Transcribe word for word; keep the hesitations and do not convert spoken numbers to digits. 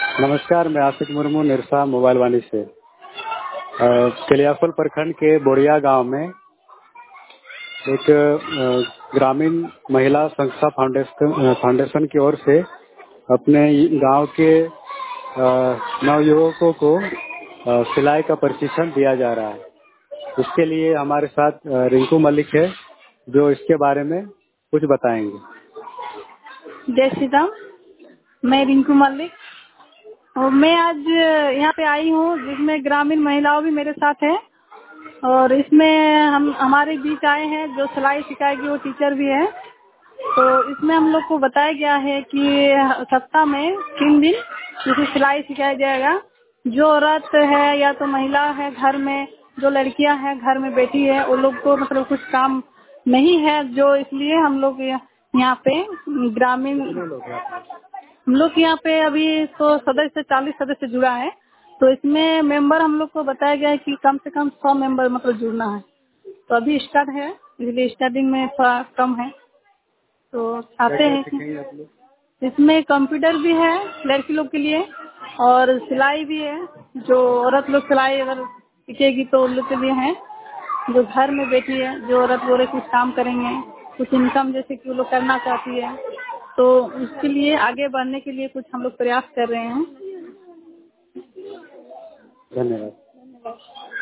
नमस्कार, मैं आशिक मुर्मू निरसा मोबाइल वाणी से। अ, कलियासोल प्रखंड के बोरिया गांव में एक अ, ग्रामीण महिला संस्था फाउंडेशन फाउंडेशन की ओर से अपने गांव के अ, नवयुवकों को अ, सिलाई का प्रशिक्षण दिया जा रहा है। इसके लिए हमारे साथ अ, रिंकू मलिक है, जो इसके बारे में कुछ बताएंगे। जय श्री राम। मैं रिंकू मलिक और मैं आज यहाँ पे आई हूँ, जिसमें ग्रामीण महिलाओं भी मेरे साथ है और इसमें हम हमारे बीच आए हैं जो सिलाई सिखाएगी, वो टीचर भी है। तो इसमें हम लोग को बताया गया है कि सप्ताह में तीन दिन जैसे सिलाई सिखाया जाएगा। जो औरत है या तो महिला है घर में, जो लड़कियां हैं घर में बैठी है, वो लोग को मतलब कुछ काम नहीं है, जो इसलिए हम लोग यहाँ पे ग्रामीण कितने लोग हैं आप लोग? हम लोग यहाँ पे अभी तो सदस्य चालीस सदस्य जुड़ा है। तो इसमें मेंबर हम लोग को बताया गया है कि कम से कम सौ मेंबर मतलब जुड़ना है। तो अभी स्टार्ट है, इसलिए स्टार्टिंग में थोड़ा कम है। तो क्या आते क्या हैं सीखेंगे आप लोग? इसमें कंप्यूटर भी है लड़की लोग के लिए और सिलाई भी है। जो औरत लोग सिलाई अगर सीखेगी तो उन लोग के लिए है। जो घर में बैठी है, जो औरत बोले कुछ काम करेंगे, कुछ इनकम जैसे कि वो लोग करना चाहती है, तो उसके लिए आगे बढ़ने के लिए कुछ हम लोग प्रयास कर रहे हैं। धन्यवाद।